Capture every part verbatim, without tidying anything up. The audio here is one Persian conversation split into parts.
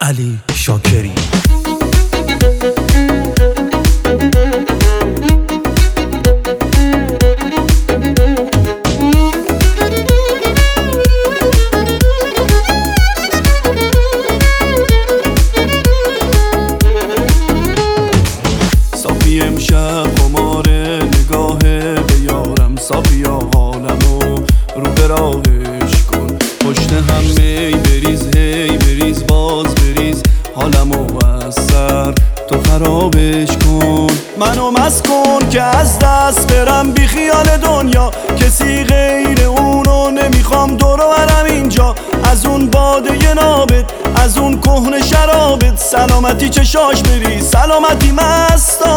علی شاکری. صافی امشب قمار نگاه به یارم، صافیا حالمو رو به راهش کن، پشت هم می بریز هی بریز باز بریز، حالمو از سر تو خرابش کن. منو مست کن که از دست برم بی خیال دنیا، کسی غیر اونو نمیخوام دور و برم اینجا، از اون باده نابت از اون کهنه شرابت، سلامتی چشاش بری سلامتی مستا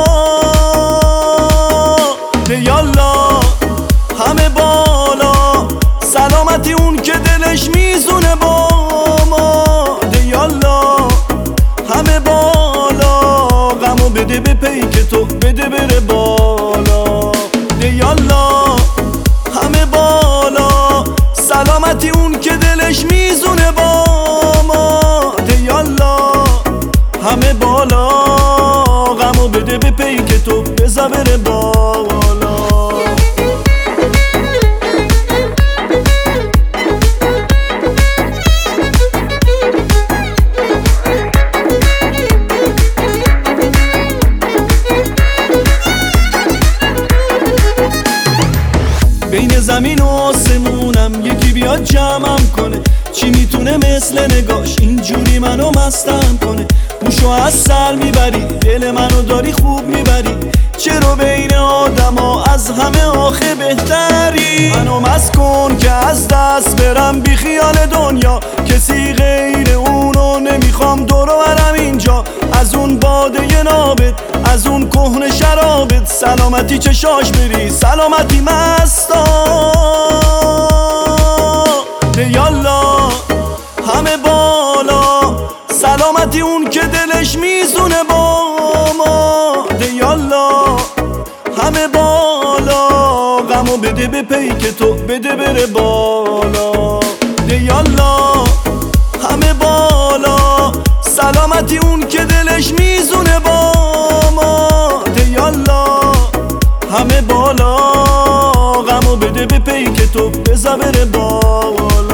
یالا همه بالا، سلامتی اون که دلش میزونه با ما یالا همه بالا، غمو بده به پیک تو بده بره بالا یالا همه بالا، سلامتی اون که دلش میزونه با ما یالا همه بالا، غمو بده به پیک تو بزا بره بالا. بین زمین و آسمونم یکی بیاد جمعم کنه، چی میتونه مثل نگاش اینجوری منو مستم کنه، موشو از سر میبری دل منو داری خوب میبری، چرا بین آدم ها از همه آخه بهتری. منو مست کن که از دست برم بی خیال دنیا، کسی غیر اونو نمیخوام دور و برم اینجا، از اون باده نابت از اون کهنه شرابت، سلامتی چشاش بری سلامتی مستا یالا همه بالا، سلامتی اون که دلش میزونه با ما یالا همه بالا، غمو بده به پیک تو بده بره بالا یالا همه بالا، سلامتی اون که دلش میزونه با ما یالا همه بالا، غمو بده به پیک تو بزا بره بالا.